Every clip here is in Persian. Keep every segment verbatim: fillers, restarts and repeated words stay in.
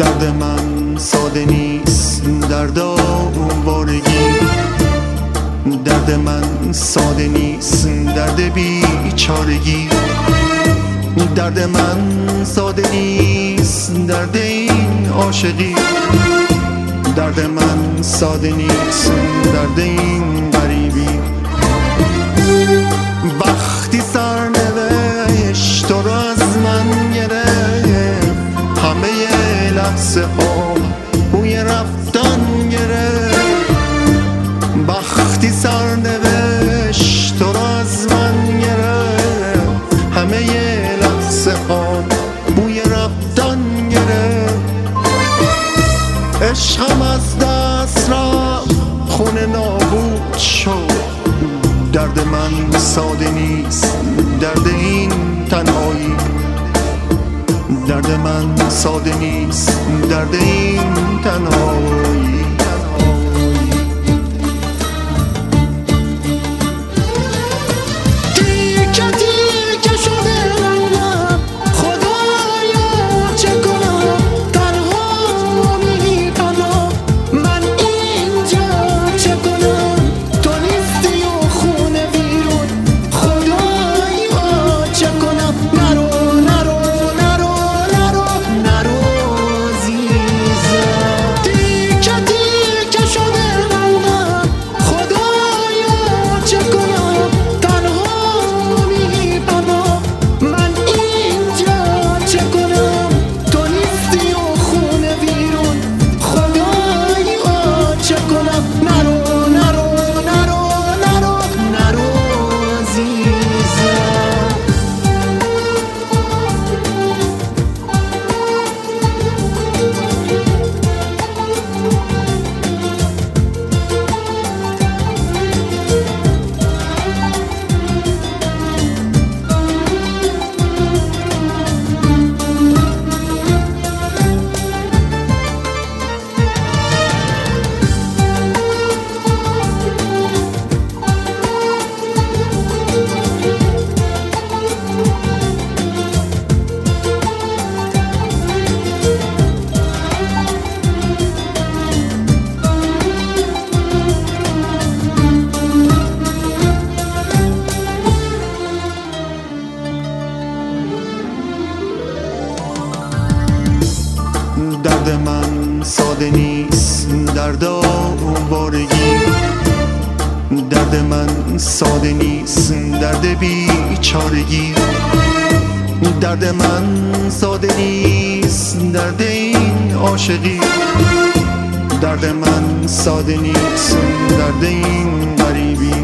درد من ساده نیست، درد آوارگی. درد من ساده نیست، درد بیچارگی. درد من ساده نیست، درد این عاشقی. درد من ساده نیست، درد این غریبی. وقتی سرنوشت تو رو از من گرفت، همه لحظه ها بوی رفتن گرفت. وقتی سرنوشت تو رو از من گرفت، همه لحظه ها بوی رفتن گرفت. عشقم از دست رفت، خون نابود شد. درد من ساده نیست، درد این تنهایی. درد من ساده نیست، درد این تنهایی. درد من ساده نیست، درد آوارگی. درد من ساده نیست، درد بیچارگی. درد من ساده نیست، درد این عاشقی. درد من ساده نیست، درد این غریبی.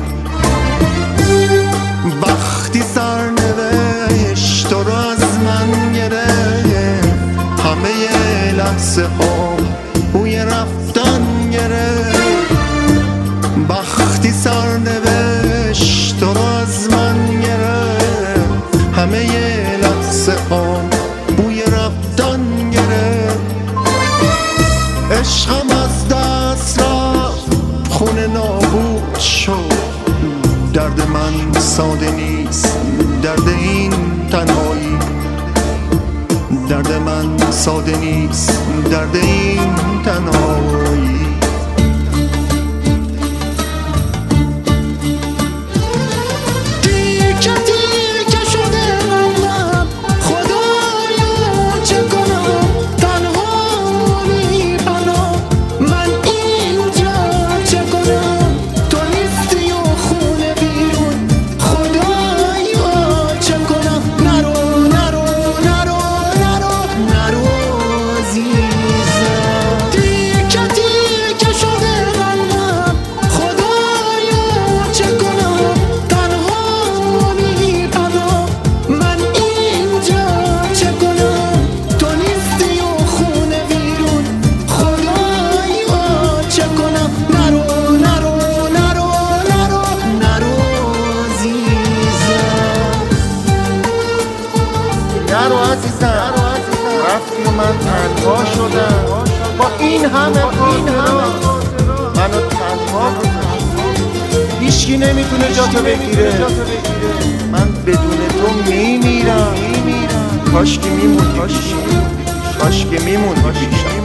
وقتی سرنوشت تو رو از من گرفت، همه لحظه ها بوی رفتن گرفت. وقتی سرنوشت تو رو از من گرفت، همه لحظه ها بوی رفتن گرفت. عشقم از دست رفت، خون نابود شد. درد من ساده نیست، درد این تنهایی. درد من ساده نیست، درد این تنهایی. رفتی و من تنها شدم با این همه خاطرات. منو تنها گذاشتی، هیچکی نمیتونه جاتو بگیره. من بدون تو میمیرم. کاشکی میموندی. کاش که میموندی پیشم.